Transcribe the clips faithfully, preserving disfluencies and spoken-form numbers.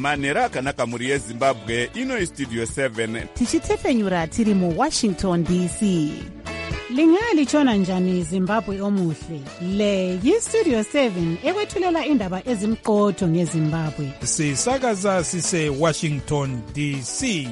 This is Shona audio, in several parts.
manhero akanaka mhuri yezimbabwe. Ino istudio seven tichitepfenyura tiri muwashington D C. Lingalitshona njani Zimbabwe omuhle? Le yistudio seven ekwethulela indaba ezimqotho ngeZimbabwe. Sisakaza sise Washington D C.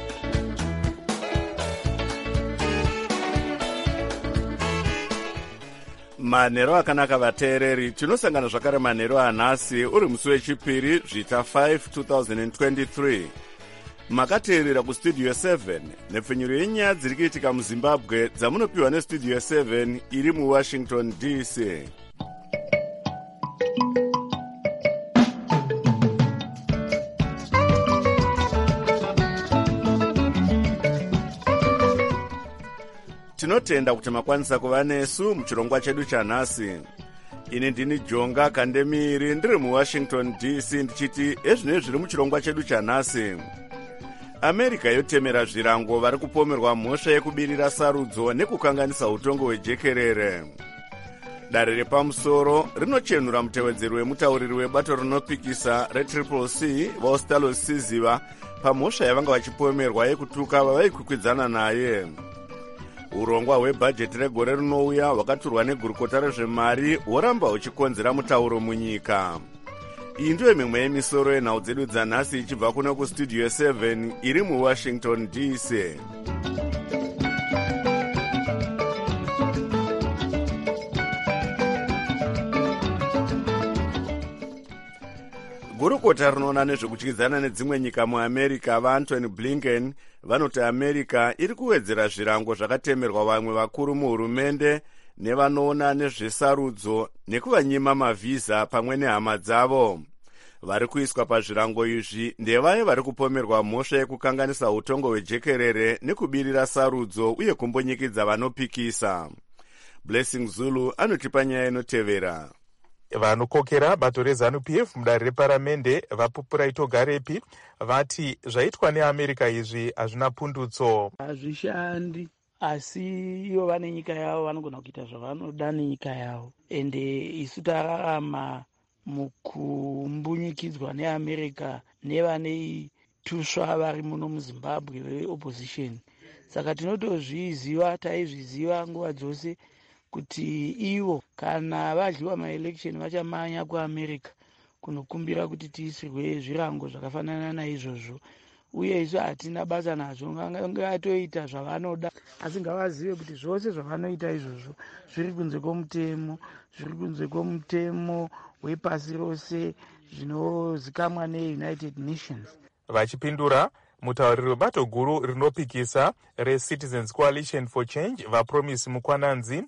manhero akanaka vateereri, tinosangana zvakare manhero anhasi uri musi wechipiri zvita five two thousand twenty-three. Makateerera kustudio seven nepfenyuro yenyaya dziri kuitika muZimbabwe dzamunopiwa nestudio seven iri muWashington D C. Tinotenda kuti makwanisa kuva nesu muchirongwa chedu chanhasi. Ini ndini Jonga Kandemiri ndiri muWashington D C ndichiti ezvino zviri muchirongwa chedu chanhasi. America yotemera zvirango vari kupomerwa mhosva yekubirira sarudzo nekukanganisa utongo hwejekerere. Dare repamusoro rinochenura mutevedzeri wemutauriri webato rinopikisa retriple C vaostalo Siziva pamhosva yavanga vachipomerwa yekutuka vavaikwikwidzanan naye. Urongwa hwebhajeti regore rinouya hwakaturwa negurukota rezvemari hworamba huchikonzera mutauro munyika. Iyi ndiyo mimwe yemisoro yenhau dzedu dzanhasi ichibva kuno kustudio seven iri muWashington D C. Gurukota rinoona nezvekutyidzana nedzimwe nyika muAmerica vaAntony Blinken vanoti America iri kuwedzera zvirango zvakatemerwa vamwe vakuru muhurumende nevanoona nezvesarudzo nekuvanyima mavhiza pamwe nehama dzavo. Vari kuiswa pazvirango izvi ndevaye vari kupomerwa mhosva yekukanganisa utongo hwejekerere nekubirira sarudzo uye kumbonyikidza vanopikisa. Blessing Zulu anotipa nyaya inotevera. Vanokokera bato reZANU P F mudare reparamende vapupura itogarepi vati zvaitwa neAmerica izvi hazvina pundutso. Hazvishandi, asi ivo vane nyika yavo vanogona kuita zvavanoda nenyika yavo. Ende isu tararama mukumbunyikidzwa neAmerica nevane tusva vari muno muZimbabwe veopposition. Saka tinotozviziva, taizviziva nguva dzose kuti ivo kana vadliwa maelection vachamanya kuAmerica kunokumbira kuti tiisirwe zvirango zvakafanana naizvozvo. Uye isu hatina basa nazvo, ngatoita zvavanoda, asi ngavazive kuti zvose zvavanoita izvozvo zviri kunze kwomutemo, zviri kunze kwomutemo wepasi rose zvinozikamwa neUnited Nations. Vachipindura, mutauriri webato guru rinopikisa reCitizens Coalition for Change vaPromise Mukwananzi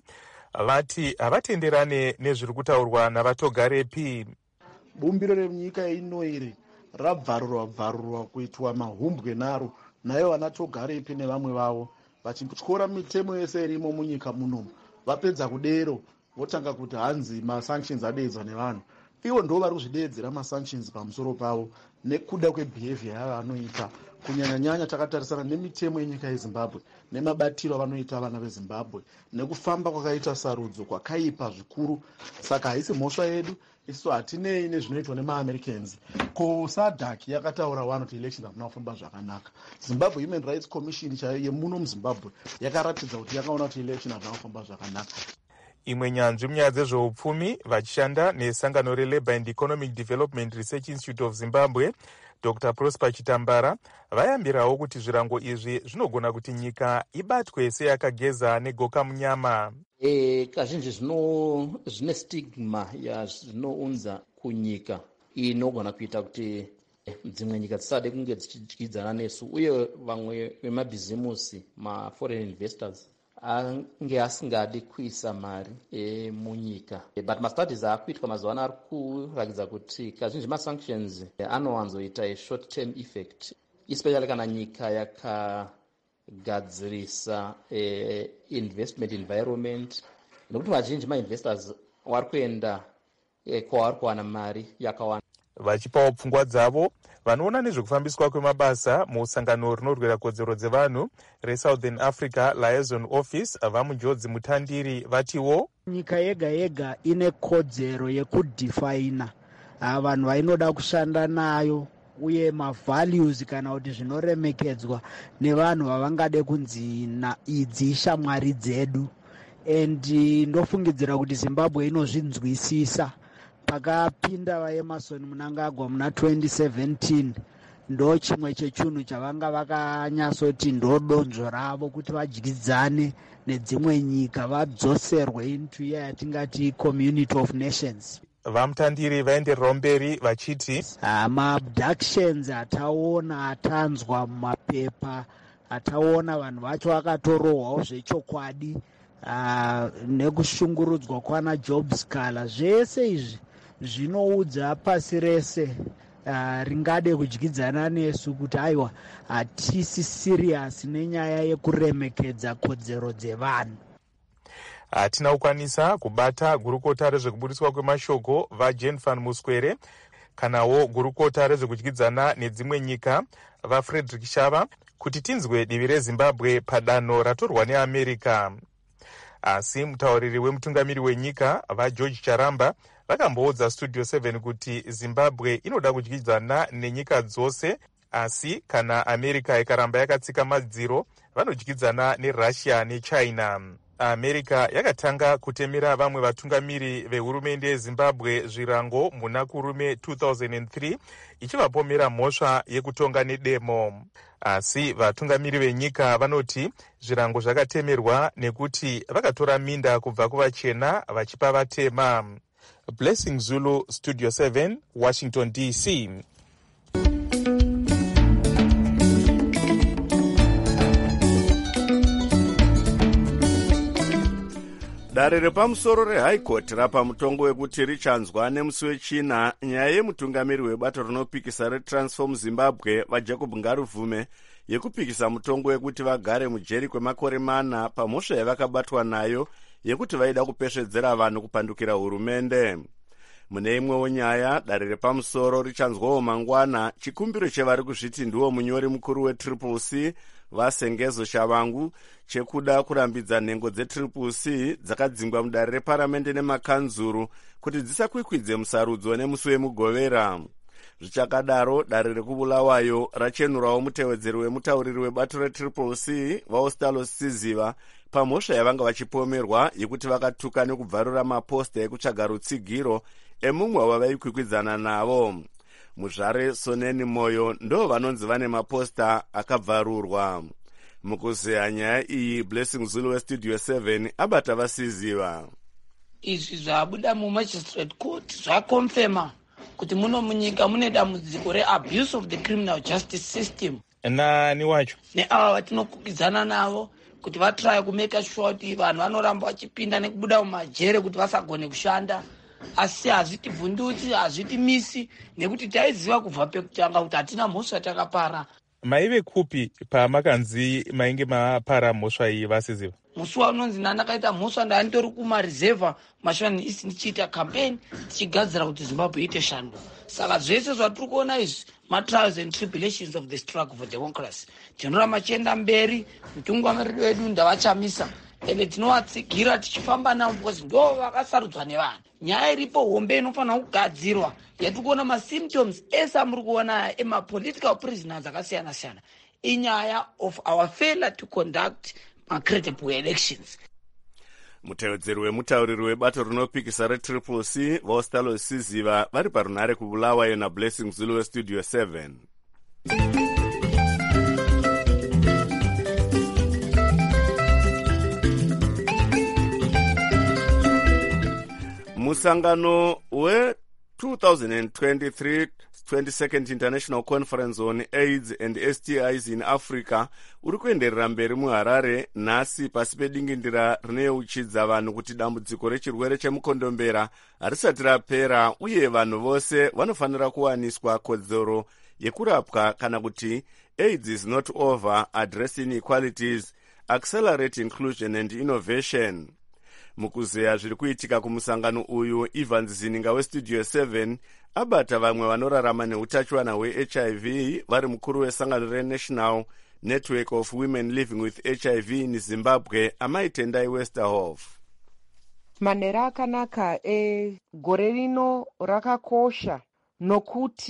vati havatenderane nezviri kutaurwa navatogarepi. Bumbiro renyika ino iri rabvarurwa bvarurwa kuitwa mahumbwe naro nayo vanatogarepi nevamwe vavo vachityora mitemo yese irimo munyika muno. Vapedza kudero votanga kuti hanzi masanctions adeedzwa nevanhu. Ivo ndo vari kuzvideedzera masanctions pamusoro pavo nekuda kwebehavior yavanoita, kunyanya nyanya takatarisana nemitemo yenyika yeZimbabwe nemabatiro avanoita vana veZimbabwe nekufamba kwakaita sarudzo kwakaipa zvikuru. Saka haisi mhosva yedu, isu hatinei nezvinoitwa nemaAmericans. Ko SADC yakataura wano kuti elections hamuna kufamba zvakanaka. Zimbabwe Human Rights Commission chaiyo yemuno muZimbabwe yakaratidza kuti yakaona kuti election hamuna kufamba zvakanaka. Imwe nyanzvi munyaya dzezveupfumi vachishanda nesangano reLabour and Economic Development Research Institute of Zimbabwe, Doctor Prosper Chitambara, vayambirawo kuti zvirango izvi zvinogona kuti nyika ibatwe seyakageza negoka munyama. E, kazhinji zvino zvine stigma yazvinounza kunyika inogona kuita kuti dzimwe nyika dzisade kunge dzichidyidzana nesu, uye vamwe vemabhizimusi maforeign investors ange asingadi kuisa mari e, munyika. E, but mastudies akuitwa mazuva ano ari kurakidza kuti kazhinji masanctions e, anowanzoita a short term effect, especially kana nyika yakagadzirisa e, investment environment, nekuti vazhinji mainvestors vari kuenda e, kwavari kuwana mari yakawanda. Vachipawo pfungwa dzavo vanoona nezvekufambiswa kwemabasa musangano rinorwira kodzero dzevanhu reSouthern Africa Liaison Office vamunjodzi mutandiri vatiwo nyika yega yega ine kodzero yekudefina vanhu vainoda kushanda nayo uye mavalues kana kuti zvinoremekedzwa nevanhu vavangade kunzi idzi shamwari dzedu. And ndofungidzira kuti Zimbabwe inozvinzwisisa. Pakapinda vaEmerson Mnangagwa muna twenty seventeen ndo chimwe chechunhu chavanga vakanyatsoti ndo donzvo ravo kuti vadyidzane nedzimwe nyika vadzoserwe into iya yatingati community of nations. Vamutandiri vaendererawo mberi vachiti maabductions ataona atanzwa mumapepa, ataona vanhu vacho vakatorohwawo zvechokwadi, uh, nekushungurudzwa kwana Job Scala, zvese izvi zvinoudza pasi rese uh, ringade kudyidzana nesu kuti aiwa hatisi serious nenyaya yekuremekedza kodzero dzevanhu. hatina kukwanisa kubata gurukota rezvekubudiswa kwemashoko vaJane van Muskwere kanawo gurukota rezvekudyidzana nedzimwe nyika vaFrederick Shava kuti tinzwe divi reZimbabwe padanho ratorwa neAmerica. Asi mutauriri wemutungamiri wenyika vaGeorge Charamba vakamboudza Studio seven kuti Zimbabwe inoda kudyidzana nenyika dzose, asi kana America ikaramba yakatsika madziro vanodyidzana neRussia neChina. America yakatanga kutemera vamwe vatungamiri vehurumende yeZimbabwe zvirango muna kurume two thousand three ichivapomera mhosva yekutonga nedemo. Asi vatungamiri venyika vanoti zvirango zvakatemerwa nekuti vakatora minda kubva kuvachena vachipa vatema. Blessing Zulu, Studio seven, Washington D C. Dare repamusoro reHigh Court rapa mutongo wekuti richanzwa nemusi wechina nyaya yemutungamiri webato rinopikisa reTransform Zimbabwe vaJacob Ngaruvume yekupikisa mutongo wekuti vagare mujeri kwemakore mana pamhosva yavakabatwa nayo yekuti vaida kupesvedzera vanhu kupandukira hurumende. Mune imwewo nyaya, dare repamusoro richanzwawo mangwana chikumbiro chevari kuzviti ndiwo munyori mukuru weTriple C vaSengezo Shavangu chekuda kurambidza nhengo dzeTriple C dzakadzingwa mudare reparamende nemakanzuru kuti dzisakwikwidze musarudzo nemusi wemugovera. Zvichakadaro, dare rekubulawayo rachenurawo mutevedzeri wemutauriri webato reTriple C vaOstalo Siziva pamhosva yavanga vachipomerwa yekuti vakatuka nekubvarura maposta ekutsvaga rutsigiro emumwe wavaikwikwidzana navo. Muzvare Soneni Moyo ndo vanonzi vane maposta akabvarurwa. Mukuzeya nyaya iyi, Blessing Zulu weStudio seven abata vasiziva. Izvi zvabuda muMagistrate Court zvakonfirma kuti muno munyika mune dambudziko reabuse of the criminal justice system. Nani wacho? Neava vatinokwikwidzana navo kuti vatraya kumeka sure kuti vanhu vanoramba vachipinda nekubuda mumajere kuti vasagone kushanda. Asi hazviti vhundutsi, hazviti misi, nekuti taiziva kubva pekutanga kuti hatina mhosva takapara. Maive kupi pamakanzi mainge mapara mhosva iyi vasiziva? Musi waunonzi ndandakaita mhosva ndanitori kumarizevha mashani isi ndichiita campaign tichigadzira kuti Zimbabwe iite shando. Saka zvese zvatiri kuona izvi ma-trials and tribulations of the struggle for democracy. Tinoramba chienda mberi, mutungamiriri wedu ndavachamisa. Ende tinovatsigira tichifamba navo because ndo vakasarudzwa nevanhu. Nyaya iripo hombe inofanira kugadzirwa yatikuona masymptoms ese amuri kuona ema-political prisoners akasiyana siyana. Inyaya of our failure to conduct credible elections. Mutevedzeri wemutauriri webato rinopikisa reTriple C vaOstalo Siziva vari parunhare kubulawayo naBlessing Zulu weStudio seven. Musangano we twenty twenty-three twenty-second International Conference on AIDS and S T Is in Africa uri kuenderera mberi muHarare nhasi pasi pedingindira rineuchidza vanhu kuti dambudziko rechirwere chemukondombera harisati rapera uye vanhu vose vanofanira kuwaniswa kodzero yekurapwa kana kuti AIDS is not over, address inequalities, accelerate inclusion and innovation. Mukuzeya zviri kuitika kumusangano uyu, Evans Zininga weStudio seven abata vamwe vanorarama neutachiwana hweH I V vari mukuru wesangano reNational Network of Women Living with H I V in Zimbabwe, Amai Tendai Westerhoff. Manhero akanaka egore rino rakakosha nokuti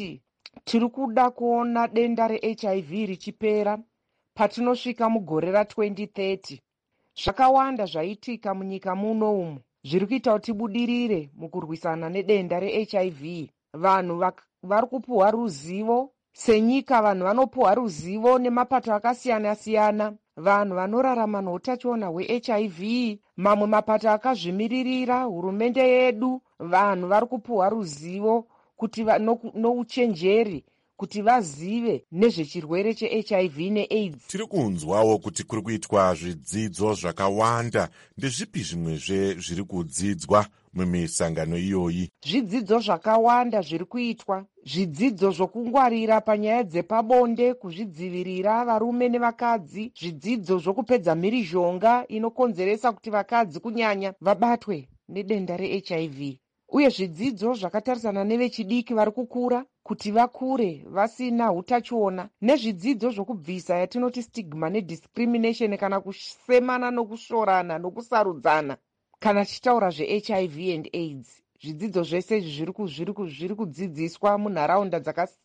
tiri kuda kuona denda reH I V richipera patinosvika mugore ratwenty thirty. Zvakawanda zvaitika munyika muno umu zviri kuita kuti tibudirire mukurwisana nedenda reH I V. Vanhu vari kupuhwa ruzivo senyika, vanhu vanopuhwa ruzivo nemapato akasiyana siyana, vanhu vanorarama noutachiona hweH I V, mamwe mapato akazvimiririra, hurumende yedu, vanhu vari kupuhwa ruzivo kuti nouchenjeri kuti vazive nezvechirwere cheH I V neAIDS. Tiri kunzwawo kuti kuri kuitwa zvidzidzo zvakawanda. Ndezvipi zvimwezve zviri kudzidzwa mumisangano iyoyi? Zvidzidzo zvakawanda zviri kuitwa, zvidzidzo zvokungwarira panyaya dzepabonde, kuzvidzivirira varume nevakadzi, zvidzidzo zvokupedza mhirizhonga inokonzeresa kuti vakadzi kunyanya vabatwe nedenda reH I V, uye zvidzidzo zvakatarisana nevechidiki vari kukura kuti vakure vasina utachiona, nezvidzidzo zvokubvisa yatinoti stigma nediscrimination, kana kusemana nokushorana nokusarudzana kana tichitaura zveH I V and AIDS. Zvidzidzo zvese izvi zviri kudzidziswa munharaunda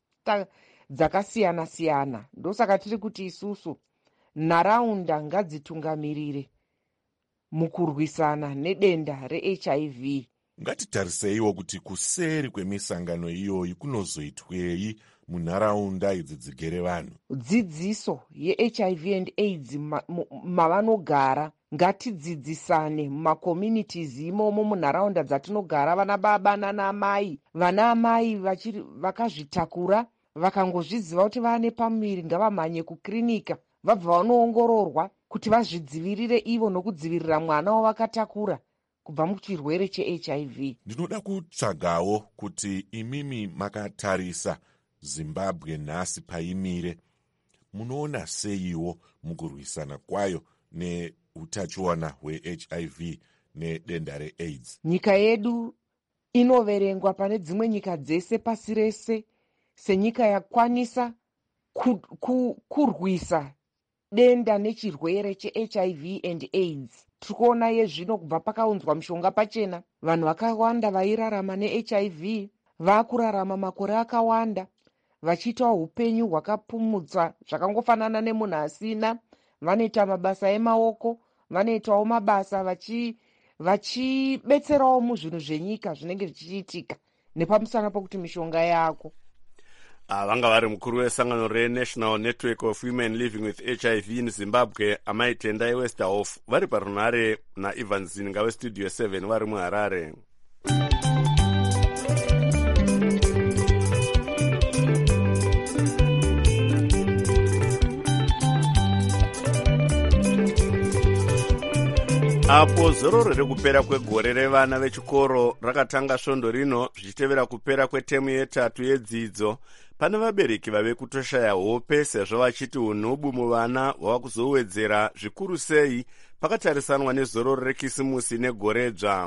dzakasiyana siyana. Ndosaka tiri kuti isusu nharaunda ngadzitungamirire mukurwisana nedenda reH I V. Ngatitariseiwo kuti kuseri kwemisangano iyoyi kunozoitwei munharaunda idzi dzigere vanhu. Dzidziso yeH I V and AIDS mavanogara, ngatidzidzisane mumakommunities imomo munharaunda dzatinogara, vana baba nana amai, vana amai vakazvitakura vakangozviziva kuti vane pamuviri ngavamhanye kukirinika vabva vanoongororwa kuti vazvidzivirire ivo nokudzivirira mwana wavakatakura kubva muchirwere cheH I V. Ndinoda kutsvagawo kuti imimi makatarisa Zimbabwe nhasi paimire, munoona seiwo mukurwisana kwayo neutachiona hweH I V nedenda reAIDS? Nyika yedu inoverengwa pane dzimwe nyika dzese pasi rese senyika yakwanisa ku, ku, kurwisa denda nechirwere cheH I V and AIDS. Tikuona yezvino kubva pakaunzwa mishonga pachena, vanhu vakawanda vairarama neH I V vakurarama makore akawanda vachiitawo upenyu hwakapumudza zvakangofanana nemunhu asina. Vanoita mabasa emaoko, vanoitawo mabasa vachibetserawo vachi muzvinhu zvenyika zvinenge zvichiitika nepamusana pokuti mishonga yako. Vanga vari mukuru wesangano reNational Network of Women Living with H I V in Zimbabwe, Amai Tendai Westerhoff, vari parunare naIvan Zinga westudio seven vari muHarare. Apo zororo rekupera kwegore revana vechikoro rakatanga svondo rino zvichitevera kupera kwetemu yetatu yedzidzo, pane vabereki vave kutoshaya hope sezvo vachiti unhubu muvana hwava kuzowedzera zvikuru sei pakatarisanwa nezororo rekisimusi negore dzva.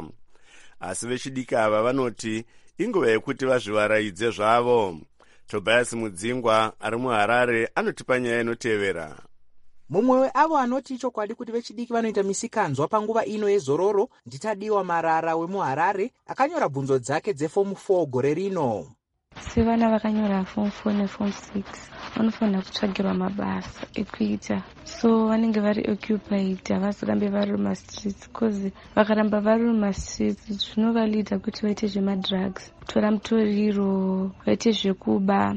Asi vechidiki ava vanoti inguva yekuti vazvivaraidze zvavo. Tobias Mudzingwa ari muHarare anotipa nyaya inotevera. Mumwe weavo anoti chokwadi kuti vechidiki vanoita misikanzwa panguva ino yezororo nditadiwa Marara wemuHarare akanyora bvunzo dzake dzefomu four gore rino. Sevana vakanyora form four neform six vanofanira kutsvagirwa mabasa ekuita, so vanenge vari occupied, havazorambe vari mumastreets, cause vakaramba vari mumastreets zvinovalida kuti vaite zvemadrugs, kutora mutoriro, vaite zvekuba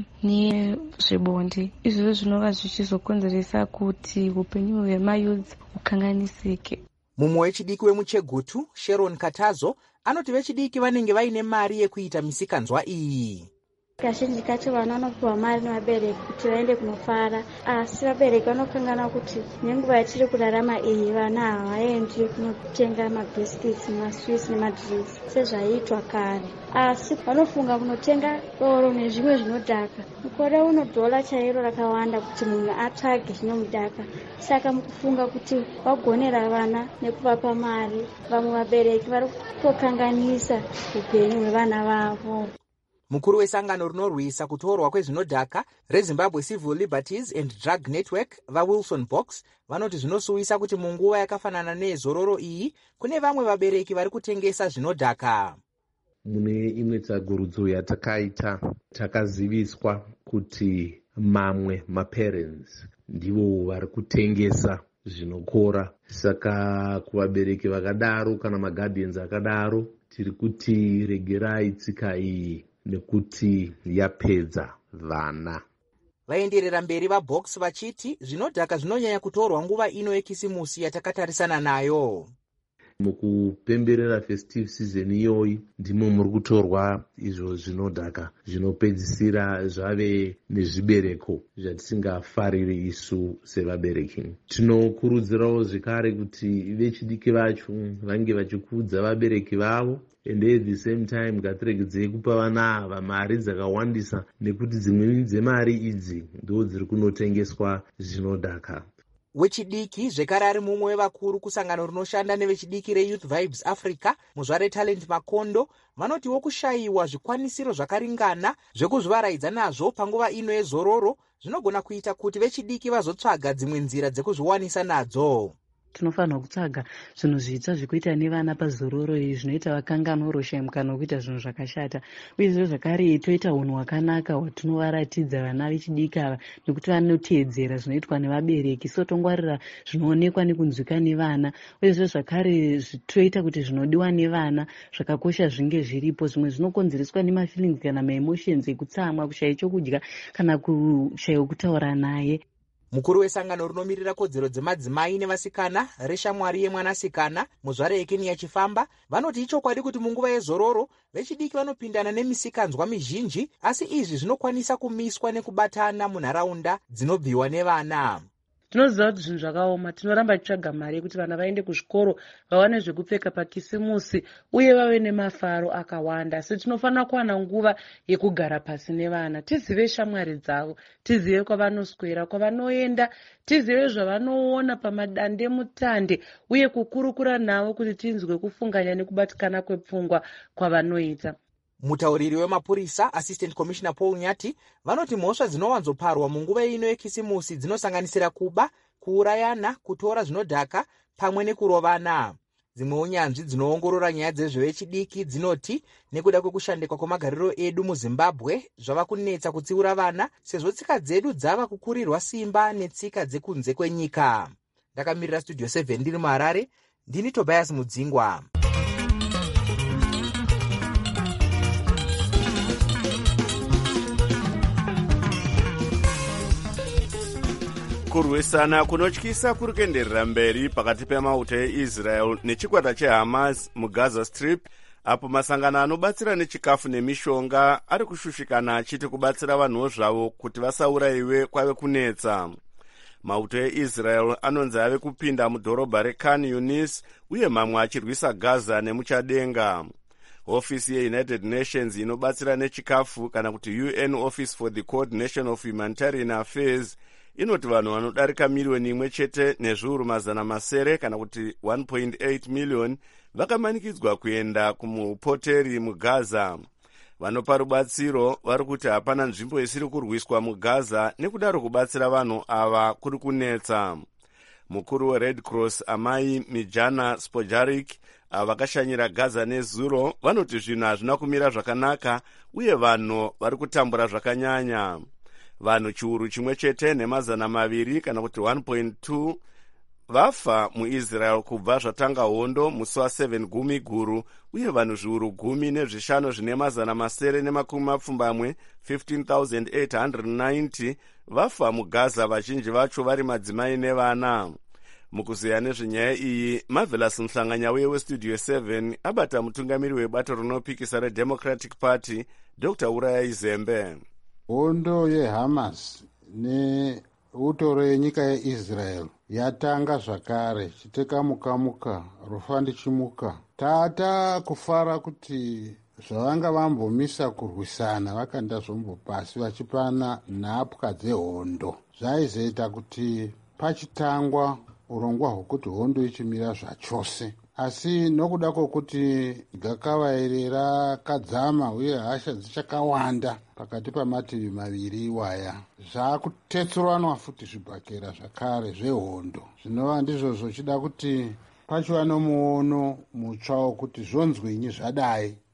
nezvebonde. Izvozvo zvinova zvichizokonzeresa kuti upenyu hwemayouth hukanganisike. Mumwe wechidiki wemuChegutu, Sharon Katazo, anoti vechidiki vanenge vaine mari yekuita misikanzwa iyi. Kazhinji kacho vana vanopiwa mari nevabereki kuti vaende kunofara, asi vabereki vanokangana kuti nenguva yatiri kurarama iyi vana havaendi kunotenga mabhiskits, maswits nemadrinks sezvaiitwa kare, asi vanofunga kunotenga doro nezvimwe zvinodhaka. Mukore uno dhola chairo rakawanda kuti munhu atsvage zvinomudhaka, saka mukufunga kuti vagonera vana nekuvapa mari, vamwe vabereki vari kutokanganisa upenyu hwevana vavo. Mukuru wesangano rinorwisa kutorwa kwezvinodhaka reZimbabwe Civil Liberties and Drug Network vaWilson Box vanoti zvinosuwisa kuti munguva yakafanana nezororo iyi kune vamwe vabereki vari kutengesa zvinodhaka. mune imwe tsvagurudzo yatakaita takaziviswa kuti mamwe maparents ndivo vari kutengesa zvinokora. Saka kuvabereki vakadaro kana maguardians akadaro tiri kuti regerai tsika iyi nekuti yapedza vana. Vaenderera mberi vaBox vachiti zvinodhaka zvinonyanya kutorwa nguva ino yekisimusi yatakatarisana nayo. Mukupemberera festive season iyoyi ndimo muri kutorwa izvo zvinodhaka zvinopedzisira zvave nezvibereko zvatisingafariri isu sevabereki. Tinokurudzirawo zvekare kuti vechidiki vacho vange vachikudza vabereki vavo, and at the same time ngatiregedzei kupa vana ava mari dzakawandisa nekuti dzimweni dzemari idzi ndo dziri kunotengeswa zvinodhaka. Wechidiki zvekare ari mumwe wevakuru kusangano rinoshanda nevechidiki reYouth Vibes Africa muzvare Talent Makondo vanotiwo kushayiwa zvikwanisiro zvakaringana zvekuzvivaraidza nazvo panguva ino yezororo zvinogona kuita kuti vechidiki vazotsvaga dzimwe nzira dzekuzviwanisa nadzo. Tinofanira kutsvaga zvinhu zvitsva zvekuita nevana pazororo izvi zvinoita vakanganwa uroshayi mukana wekuita zvinhu zvakashata. Uyezve zvakare toita unhu hwakanaka hwatinovaratidza vana vechidiki ava nekuti vanoteedzera zvinoitwa nevabereki, so tongwarira zvinoonekwa nekunzwika nevana. Uyezve zvakare toita kuti zvinodiwa nevana zvakakosha zvinge zviripo. Zvimwe zvinokonzereswa nemafeelings kana maemotions ekutsamwa, kushayi chokudya kana kushayi kutaura naye. Mukuru wesangano rinomirira kodzero dzemadzimai nevasikana reshamwari yemwanasikana muzvare yekenya Chifamba vanoti ichokwadi kuti munguva yezororo vechidiki vanopindana nemisikanzwa mizhinji, asi izvi zvinokwanisa kumiswa nekubatana munharaunda dzinobviwa nevana. Tinoziva kuti zvinhu zvakaoma, tinoramba tichitsvaga mari yekuti vana vaende kuzvikoro, vawane zvekupfeka pakisimusi uye vave nemafaro akawanda. Asi tinofanira kuwana nguva yekugara pasi nevana, tizive shamwari dzavo, tizive kwavanoswera, kwavanoenda, tizive zvavanoona pamadande mutande uye kukurukura navo kuti tinzwe kufunganya nekubatikana kwepfungwa kwavanoita. Mutauriri wemapurisa Assistant Commissioner Paul Nyati vanoti mhosva dzinowanzoparwa munguva ino yekisimusi dzinosanganisira kuba, kuurayana, kutora zvinodhaka pamwe nekurovana. Dzimwe unyanzvi dzinoongorora nyaya dzezvevechidiki dzinoti nekuda kwekushandikwa kwemagariro edu muZimbabwe zvava kunetsa kutsiura vana sezvo tsika dzedu dzava kukurirwa simba netsika dzekunze kwenyika. Ndakamirira Studio seven ndiri muHarare, ndini Tobias Mudzingwa. Kurwisana kunotyisa kuri kuenderera mberi pakati pemauto eIsrael nechikwata cheHamas muGaza Strip, apo masangano anobatsira nechikafu nemishonga ari kushushikana achiti kubatsira vanhuwo zvavo kuti vasaurayiwe kwave kunetsa. Mauto eIsrael anonzi ave kupinda mudhorobha reKhan Yunis uye mamwe achirwisa Gaza nemuchadenga. Ofisi yeUnited Nations inobatsira nechikafu kana kuti U N Office for the Coordination of Humanitarian Affairs inoti vanhu vanodarika milioni imwe chete nezviuru mazana masere kana kuti one point eight million vakamanikidzwa kuenda kumupoteri muGaza. Vanopa rubatsiro vari kuti hapana nzvimbo isiri kurwiswa muGaza nekudaro kubatsira vanhu ava kuri kunetsa. Mukuru weRed Cross Amai Mijana Spojarik vakashanyira Gaza nezuro vanoti zvinhu hazvina kumira zvakanaka uye vanhu vari kutambura zvakanyanya. Vanhu chiuru chimwe chete nemazana maviri kana kuti one point two vafa muIsrael kubva zvatanga hondo musi wa7 gumi guru uye vanhu zviuru gumi nezvishanu zvine mazana masere nemakumi mapfumbamwe fifteen thousand eight hundred ninety vafa muGaza, vazhinji vacho vari madzimai nevana. Mukuzeya nezvenyaya iyi, Marvelous Mhlanganyauye weStudio seven abata mutungamiri webato rinopikisa reDemocratic Party Doctor Uraya Zembe. Hondo yeHamas neutoro yenyika yeIsrael yatanga zvakare chiteka mukamuka rufa ndichimuka. Tata kufara kuti zvavanga vambomisa kurwisana vakanda zvombo pasi vachipana nhapwa dzehondo zvaizoita kuti pachitangwa urongwa hwekuti hondo ichimira zvachose. Asi nokuda kwokuti gakava iri rakadzama uye hasha dzichakawanda pakati pamativi maviri iwaya, zvakutetsuranwa futi zvibhakera zvakare zvehondo, zvinova ndizvo zvochida kuti pachiva nomuono mutsva wokuti zvonzwinyi zvadai.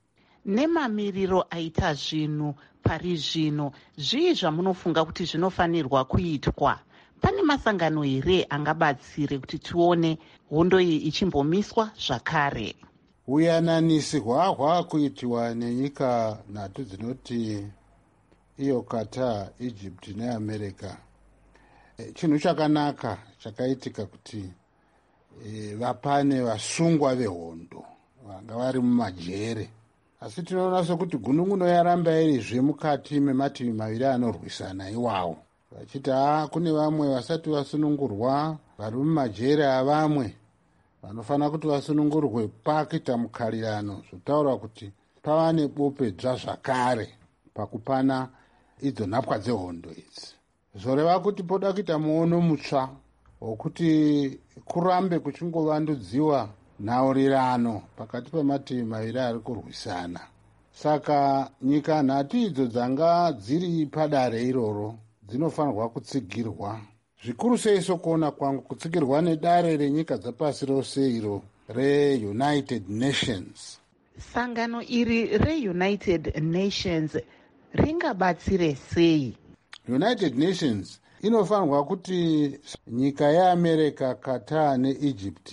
nemamiriro aita zvinhu pari zvino, zvii zvamunofunga kuti zvinofanirwa kuitwa? Pane masangano here angabatsire kuti tione hondo iyi ichimbomiswa zvakare? Uyananisi hwahwa kuitiwa nenyika nhatu dzinoti iyo Qatar, Egypt neAmerica, chinhu chakanaka chakaitika kuti e, vapane vasungwa vehondo vanga vari mumajere. Asi tinoona sokuti gununguno yaramba irizve mukati memativi maviri anorwisana iwawo, vachiti ha kune vamwe vasati vasunungurwa vari mumajere avamwe vanofanira kuti vasunungurwe pakuita mukarirano, zvotaura kuti pava nebopedzva zvakare pakupana idzo nhapwa dzehondo idzi. Zvoreva kuti poda kuita muono mutsva wokuti kurambe kuchingovandudziwa nhaurirano pakati pemativi maviri ari kurwisana. Saka nyika nhatu idzo dzanga dziri padare iroro dzinofanirwa kutsigirwa, zvikuru sei sokuona kwangu kutsigirwa nedare renyika dzapasi rose iro reUnited Nations. Sangano iri reUnited Nations ringabatsire sei? United Nations inofanirwa kuti nyika yeAmerica, Qatar neEgypt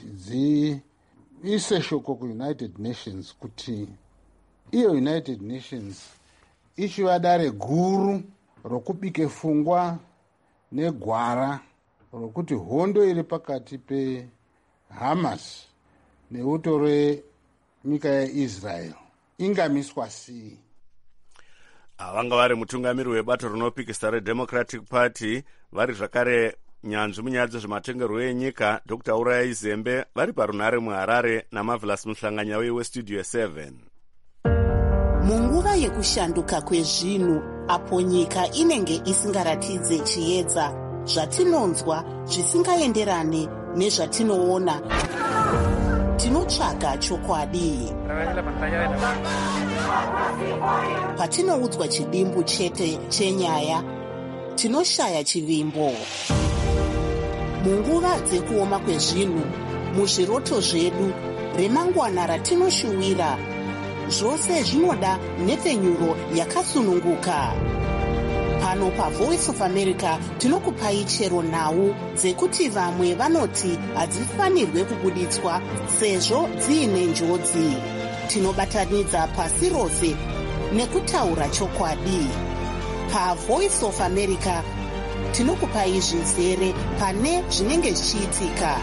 dziise shoko kuUnited Nations kuti iyo United Nations ichiva dare guru rokubike fungwa negwara rokuti hondo iri pakati peHamas neuto renyika yeIsrael ingamiswa sei. Vanga vari mutungamiri webato rinopikisa reDemocratic Party, vari zvakare nyanzvi munyaya dzezvematongerwo enyika, Doctor Uraya Izembe, vari parunhare muHarare, naMarvelous Muhlanganya weStudio seven. Munguva yekushanduka kwezvinhu, apo nyika inenge isingaratidze chiedza, zvatinonzwa zvisingaenderane nezvatinoona, tinotsvaga chokwadi. Patinoudzwa chidimbu chete chenyaya, tinoshaya chivimbo. Munguva dzekuoma kwezvinhu, muzviroto zvedu, remangwana ratinoshuwira, zvose zvinoda nhepfenyuro yakasununguka. Pano paVoice of America tinokupai chero nhau dzekuti vamwe vanoti hadzifanirwe kubuditswa sezvo dziine njodzi. Tinobatanidza pasi rose nekutaura chokwadi. PaVoice of America tinokupai zvizere pane zvinenge zvichiitika.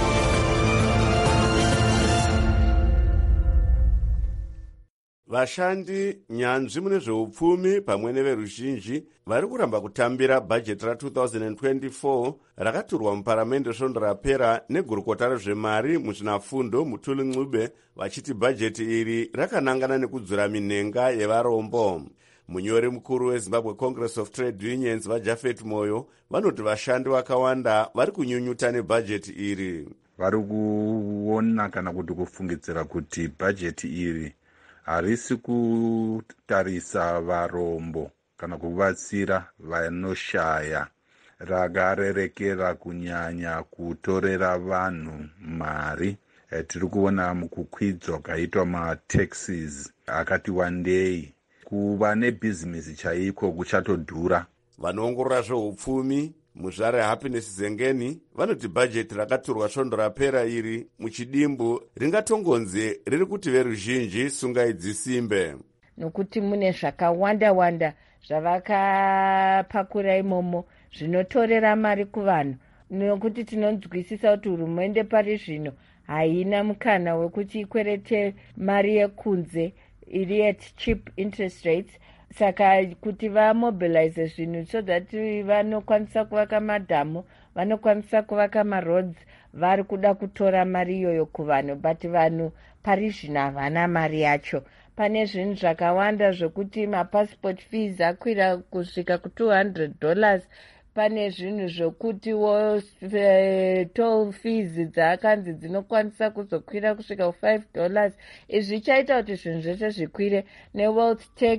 Vashandi, nyanzvi mune zveupfumi pamwe neveruzhinji vari kuramba kutambira bhajeti ra-twenty twenty-four rakaturwa muparamende svondo rapera negurukota rezvemari muzvinafundo Mutuli Ncube, vachiti bhajeti iri rakanangana nekudzura minhenga yevarombo. Munyori mukuru weZimbabwe Congress of Trade Unions vaJafet Moyo vanoti vashandi vakawanda vari kunyunyuta nebhajeti iri. Vari kuona kana kuti kufungidzira kuti bhajeti iri harisi kutarisa varombo kana kuvatsira vanoshaya, rakarerekera kunyanya kutorera vanhu mari. E, tiri kuona mukukwidzwa kaitwa mataxes akati wandei, kuva nebhizinesi chaiko kuchatodhura. Vanoongorora zveupfumi muzvare Happiness Zengeni vanoti bhajeti rakaturwa svondo rapera iri muchidimbu ringatongonzi riri kuti veruzhinji sungai dzisimbe, nokuti mune zvakawanda wanda zvavakapakura imomo zvinotorera mari kuvanhu, nokuti tinonzwisisa kuti hurumende pari zvino haina mukana wekuti ikwerete mari yekunze iri at cheap interest rates. Saka kuti vamobilize zvinhu so that vanokwanisa kuvaka madhamu, vanokwanisa kuvaka maroads, vari kuda kutora mari iyoyo kuvanhu, but vanhu pari zvino havana mari yacho. Pane zvinhu zvakawanda zvokuti mapassport fees akwira kusvika ku-two hundred dollars. Pane zvinhu zvokuti wo toll fees dzakanzi dzinokwanisa kuzokwira kusvika ku-five dollars. Izvi zvichaita kuti zvinhu zvese zvikwire, newealth tax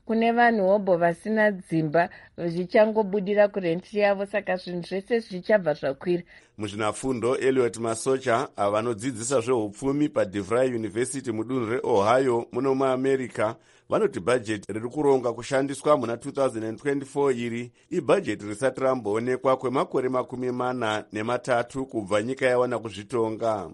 kune vanhu hobho vasina dzimba zvichangobudira kurenti yavo, saka zvinhu zvese zvichabva zvakwira. muzvinafundo Eliot Masocha ava vanodzidzisa zveupfumi paDeVry University mudunhu reOhio muno muamerica vanoti bhajeti riri kuronga kushandiswa muna two thousand twenty-four iri ibhajeti risati ramboonekwa kwemakore makumi mana nematatu kubva nyika yawana kuzvitonga,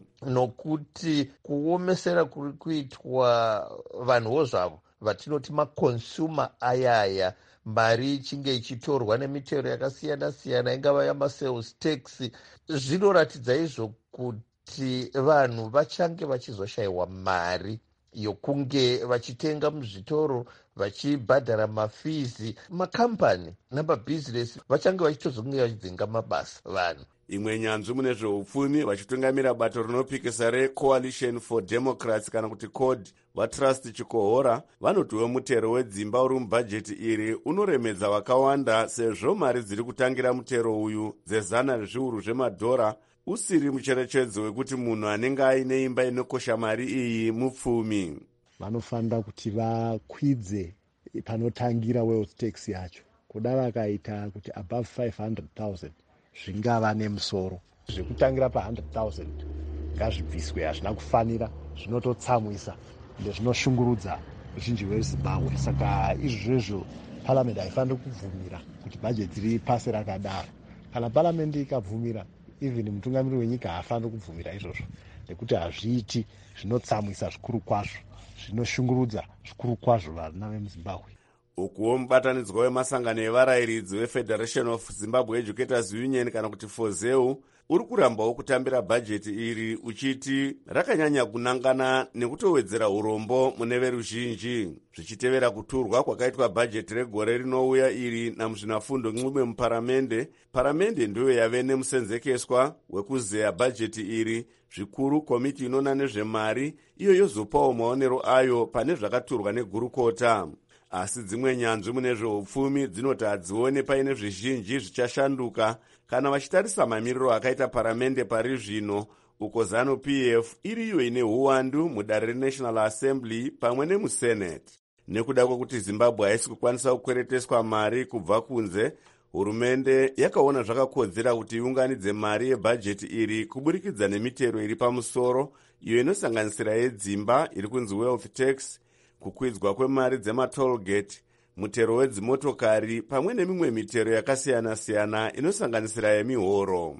nokuti kuomesera kuri kuitwa vanhuwo zvavo vatinoti makonsuma ayaya, mari ichinge ichitorwa nemitero yakasiyana-siyana ingava yamasales tax, zvinoratidza izvo kuti vanhu vachange vachizoshayiwa mari yokunge vachitenga muzvitoro, vachibhadhara mafizi. Makambani namabhizinesi vachange vachitozonge vachidzinga mabasa vanhu. imwe nyanzvi mune zveupfumi vachitungamira bato rinopikisa reCoalition for Democrats kana kuti C O D vaTrust Chikohora vanotiwo mutero wedzimba uri mubhajeti iri unoremedza vakawanda sezvo mari dziri kutangira mutero uyu dzezana rezviuru zvemadhora usiri mucherechedzo wekuti munhu anenge aine imba inokosha mari iyi mupfumi. Vanofanira kuti vakwidze panotangira wealth tax yacho, kuda vakaita kuti above five hundred thousand zvingava nemusoro, zvekutangira pa one hundred thousand ngazvibviswe, hazvina kufanira, zvinototsamwisa ende zvinoshungurudza ruzhinji rweZimbabwe. Saka izvozvo parliament haifaniri kubvumira kuti bhajeti ripase rakadaro. Kana parliament ikabvumira, even mutungamiri wenyika haafaniri kubvumira izvozvo, nekuti hazviiti, zvinotsamwisa zvikuru kwazvo, zvinoshungurudza zvikuru kwazvo vana vemuZimbabwe. Ukuwo mubatanidzwa wemasangano evarayiridzi weFederation of Zimbabwe Educators Union kana kuti FOZEU uri kurambawo kutambira bhajeti iri uchiti rakanyanya kunangana nekutowedzera urombo mune veruzhinji, zvichitevera kuturwa kwakaitwa bhajeti regore rinouya iri namuzvinafundo nxube muparamende. Paramende ndiyo yave nemusenzekeswa wekuzeya bhajeti iri, zvikuru komiti inona nezvemari iyo yozopawo maonero ayo pane zvakaturwa negurukota. Asi dzimwe nyanzvi mune zveupfumi dzinoti hadzione paine zvizhinji zvichashanduka kana vachitarisa mamiriro akaita paramende pari zvino, uko ZANU-P F iriyo ine uwandu mudare reNational Assembly pamwe nemuSenate. Nekuda kwekuti Zimbabwe haisi kukwanisa kukwereteswa mari kubva kunze, hurumende yakaona zvakakodzera kuti iunganidze mari yebhajeti iri kuburikidza nemitero iri pamusoro, iyo inosanganisira yedzimba iri kunzi wealth tax, kukwidzwa kwemari dzematollgate, mutero wedzimotokari pamwe nemimwe mitero yakasiyana-siyana inosanganisira yemihoro.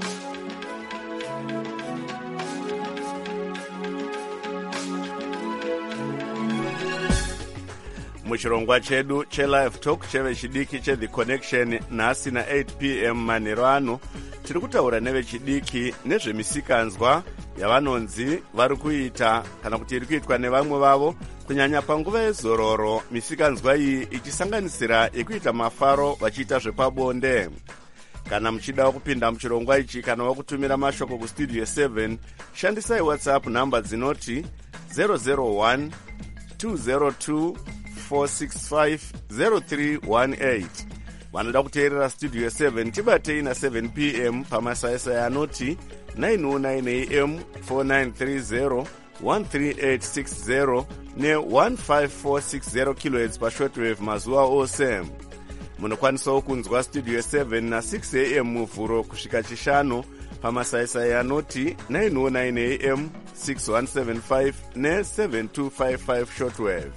Muchirongwa chedu chelive talk chevechidiki cheThe Connection nhasi na eight p m manheru ano tiri kutaura nevechidiki nezvemisikanzwa yavanonzi vari kuita kana kuti iri kuitwa nevamwe vavo kunyanya panguva yezororo, misikanzwa iyi ichisanganisira yekuita mafaro vachiita zvepabonde. Kana muchida kupinda muchirongwa ichi kana wakutumira mashoko kustudio seven, shandisai WhatsApp namba dzinoti zero zero one two zero two four six five zero three one eight. Vanoda kuteerera studio seven tibatei na seven p m pamasaisai anoti nine oh nine a m four nine three zero one three eight six zero ne one five four six zero kilohertz pashortwave mazuva ose. Munokwanisawo kunzwa studio seven na six a m muvhuro kusvika chishanu pamasaisai anoti nine oh nine a m six one seven five ne seven two five five shortwave.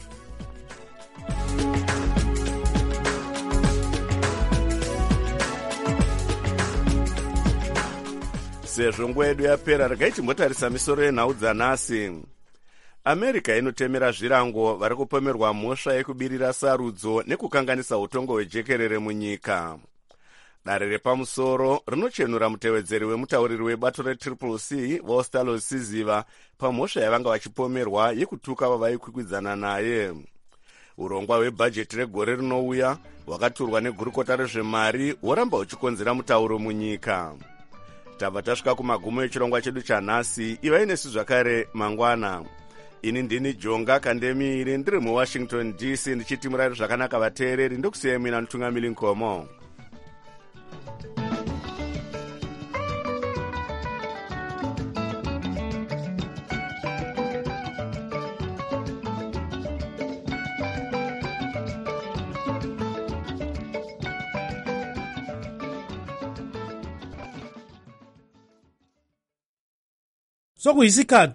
Sezvo nguva yedu yapera, regai timbotarisa misoro yenhau dzanhasi. America inotemera zvirango vari kupomerwa mhosva yekubirira sarudzo nekukanganisa utongo hwejekerere munyika. Dare repamusoro rinochenura mutevedzeri wemutauriri webato retriple C Vostalo Siziva pamhosva yavanga vachipomerwa yekutuka vavaikwikwidzana naye. Urongwa hwebhajeti regore rinouya hwakaturwa negurukota rezvemari hworamba huchikonzera mutauro munyika. Tabva tasvika kumagumo echirongwa chedu chanhasi. Ivai nesu zvakare mangwana. Ini ndini Jonga Kandemiri, ndiri muWashington D C ndichiti murari zvakanaka vateereri, ndokusiyai mina mutungamiri Nkomo. sokuyisikhathi